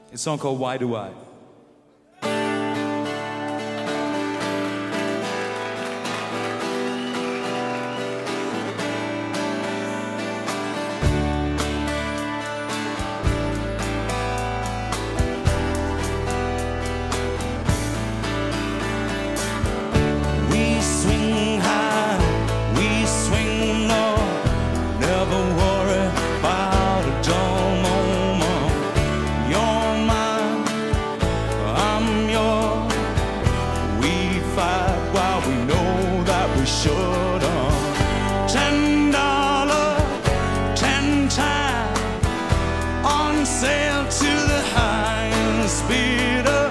It's a song called Why Do I? We swing high, we swing low, never worry about a dull moment. You're mine, I'm yours. We fight while we know that we shouldn't. $10, 10 times on sale to the highest bidder.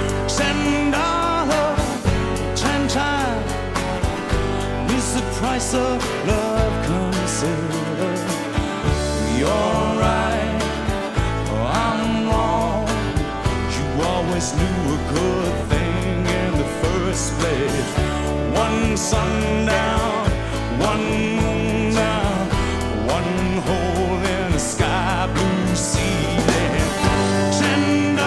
$10, 10 times is the price of love. Consider you're right, I'm wrong. You always knew a good thing in the first place. One sundown, one moon down, one hole in a sky blue sea. $10,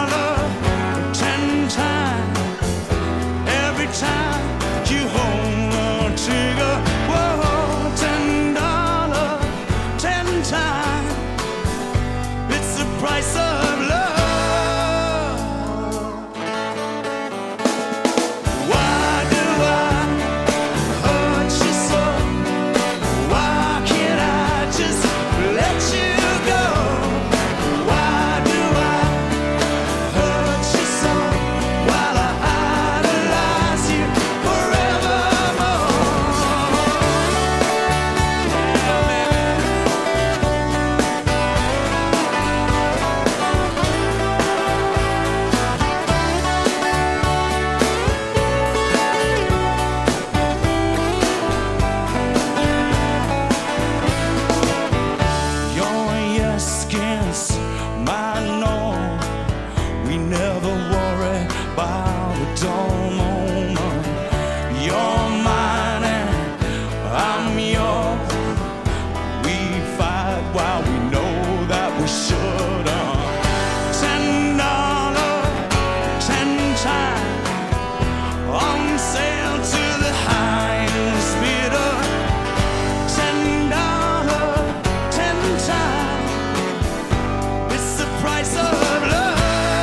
10 times every time you hold the trigger. Whoa, $10, 10 times. It's the price of love. Why do I hurt you so? Why can't I just let you go? Why do I hurt you so while I idolize you forevermore? Your yes against my no. We never worry about a dull moment. You're mine and I'm yours. We fight while we know that we shouldn't. $10, 10 times on sale to the highest bidder. $10, 10 times. It's the price of love.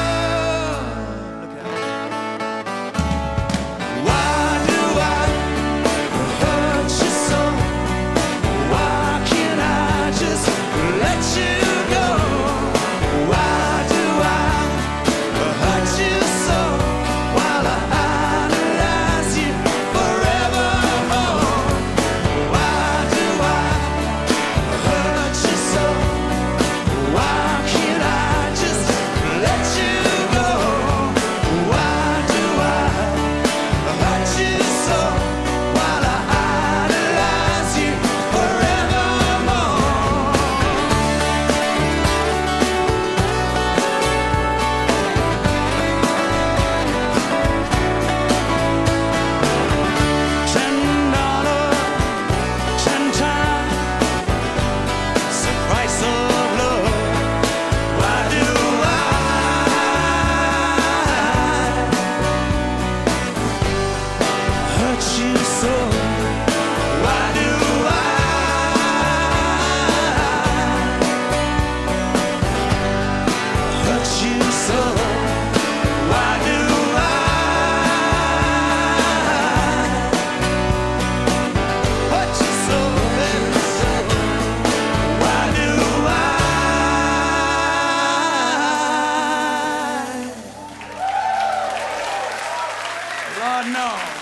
Why do I hurt you so? Why can't I just let you go? Why do I hurt you so while I idolize you forevermore? Why do I hurt you so? Why can't I just let you go? Why do I hurt you so while I idolize you forevermore? $10, 10 times, it's the price of love. Why do I hurt you so? Why do I hurt you so? Why do I hurt you so, baby, so? Why do I? Lord, no.